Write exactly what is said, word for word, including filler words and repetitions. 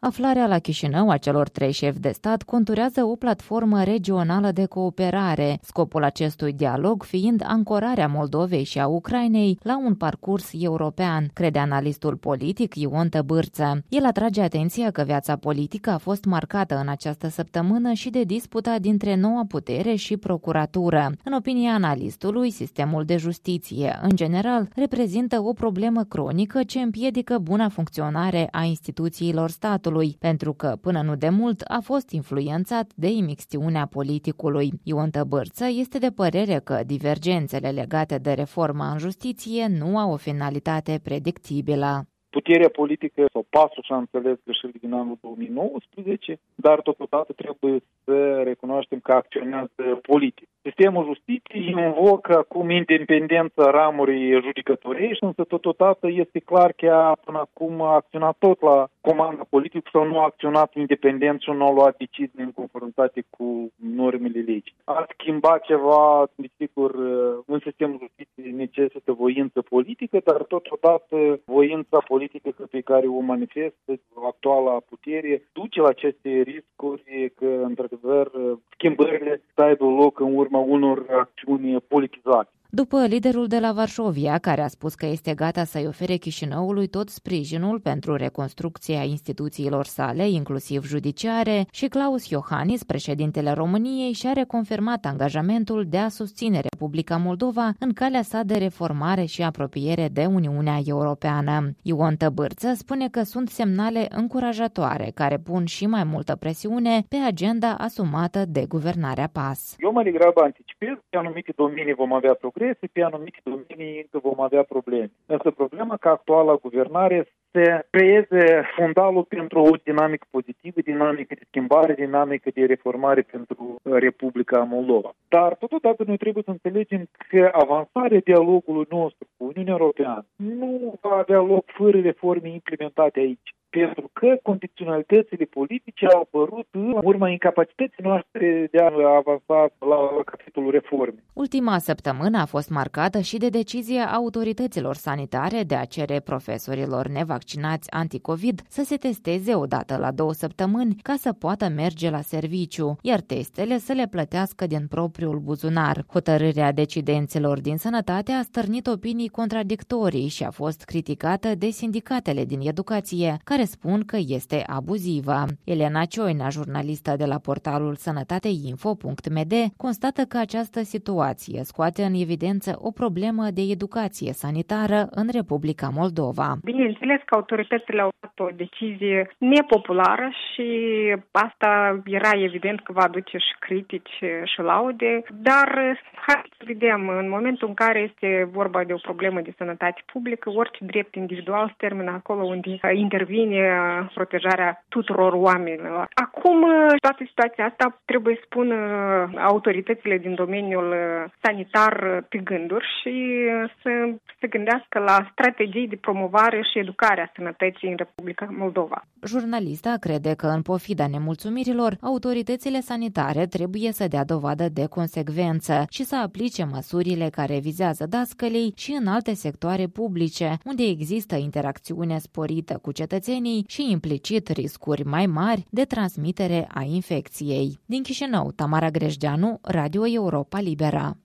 Aflarea la Chișinău a celor trei șefi de stat conturează o platformă regională de cooperare, scopul acestui dialog fiind ancorarea Moldovei și a Ucrainei la un parcurs european, crede analistul politic Ion Tăbârță. El atrage atenția că viața politică a fost marcată în această săptămână și de disputa dintre noua putere și procuratură. În opinia analistului, sistemul de justiție, în general, reprezintă o problemă cronică ce împiedică buna funcționare a instituțiilor statului, pentru că, până nu de mult, a fost influențat de imixtiunea politicului. Ion Tăbârță este de părere că divergențele legate de reforma în justiție nu au o finalitate predictibilă. Puterea politică sau pasul și-a înțeles greșelile din anul două mii nouăsprezece, dar totodată trebuie să recunoaștem că acționează politic. Sistemul justiției invocă acum independența ramurii judecătorești, însă totodată este clar că ea până acum a acționat tot la comanda politică sau nu a acționat independent și nu a luat decizii în conformitate cu normele legii. A schimbat ceva, desigur, în sistemul justiției necesită voință politică, dar totodată voința politică pe care o manifestă actuala putere duce la aceste riscuri că, într-adevăr, schimbările să aibă loc în urma unor acțiuni politizate. După liderul de la Varșovia, care a spus că este gata să-i ofere Chișinăului tot sprijinul pentru reconstrucția instituțiilor sale, inclusiv judiciare, și Klaus Iohannis, președintele României, și-a reconfirmat angajamentul de a susține Republica Moldova în calea sa de reformare și apropiere de Uniunea Europeană. Ion Tăbârță spune că sunt semnale încurajatoare care pun și mai multă presiune pe agenda asumată de guvernarea P A S. Eu mai degrabă anticipez, pe anumite domenii vom avea progres, pe anumite domenii încă vom avea probleme. Însă problema că actuala guvernare se creeze fundalul pentru o dinamică pozitivă, dinamică de schimbare, dinamică de reformare pentru Republica Moldova. Dar totodată noi trebuie să înțelegem că avansarea dialogului nostru cu Uniunea Europeană nu va avea loc fără reforme implementate aici. Pentru că condiționalitățile politice au apărut în urma incapacității noastre de a avansa la, la capitolul reforme. Ultima săptămână a fost marcată și de decizia autorităților sanitare de a cere profesorilor nevaccinați anticovid să se testeze o dată la două săptămâni ca să poată merge la serviciu, iar testele să le plătească din propriul buzunar. Hotărârea decidenților din sănătate a stârnit opinii contradictorii și a fost criticată de sindicatele din educație, care spun că este abuzivă. Elena Cioina, jurnalistă de la portalul sănătateinfo punct m d, constată că această situație scoate în evidență o problemă de educație sanitară în Republica Moldova. Bineînțeles că autoritățile au luat o decizie nepopulară și asta era evident că va aduce și critici și laude, dar hai să vedem, în momentul în care este vorba de o problemă de sănătate publică, orice drept individual se termină acolo unde intervine protejarea tuturor oamenilor. Acum, toată situația asta trebuie să pună autoritățile din domeniul sanitar pe gânduri și să se gândească la strategii de promovare și educare a sănătății în Republica Moldova. Jurnalista crede că, în pofida nemulțumirilor, autoritățile sanitare trebuie să dea dovadă de consecvență și să aplice măsurile care vizează dascălii și în alte sectoare publice, unde există interacțiune sporită cu cetățenii și implicit riscuri mai mari de transmitere a infecției. Din Chișinău, Tamara Grejdeanu, Radio Europa Libera.